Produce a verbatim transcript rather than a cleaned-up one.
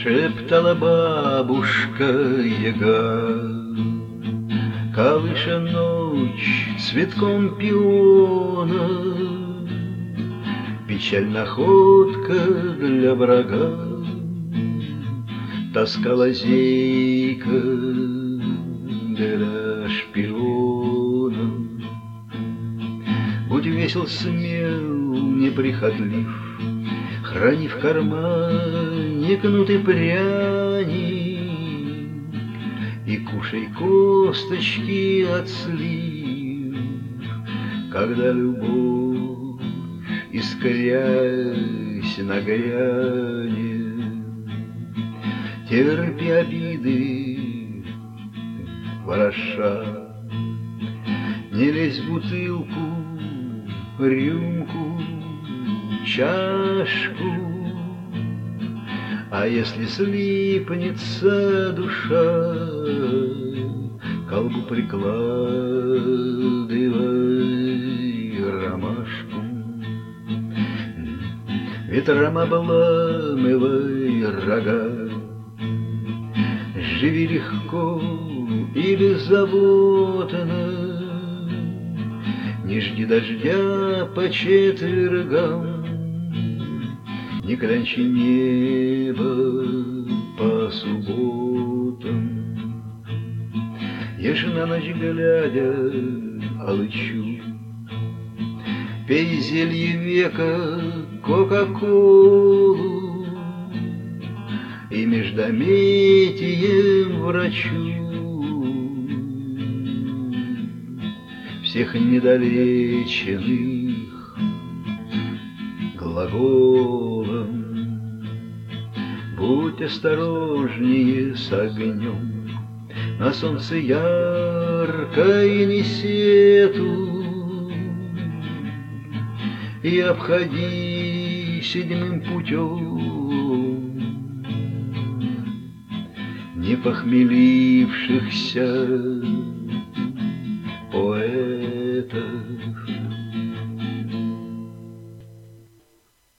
Шептала бабушка Яга, колыша ночь цветком пиона. Печаль находка для врага, тоска лазейка для шпиона. Будь весел, смел, неприхотлив, храни в кармане кнут и пряник, и кушай косточки от слив, когда любовь, искрясь, нагрянет. Терпи обиды, вороша, не лезь в бутылку, рюмку, чашку. А если слипнется душа, колбу прикладывай ромашку. Ветрам обламывай рога, живи легко и беззаботно. Не жди дождя по четвергам, не клянчи небо по субботам. Ешь на ночь глядя алычу, пей зелье века кока-колу, и междометием врачу всех недолеченных глаголом. Будь осторожнее с огнем, на солнце ярко и не сетуй, и обходи седьмым путем не похмелившихся поэтов.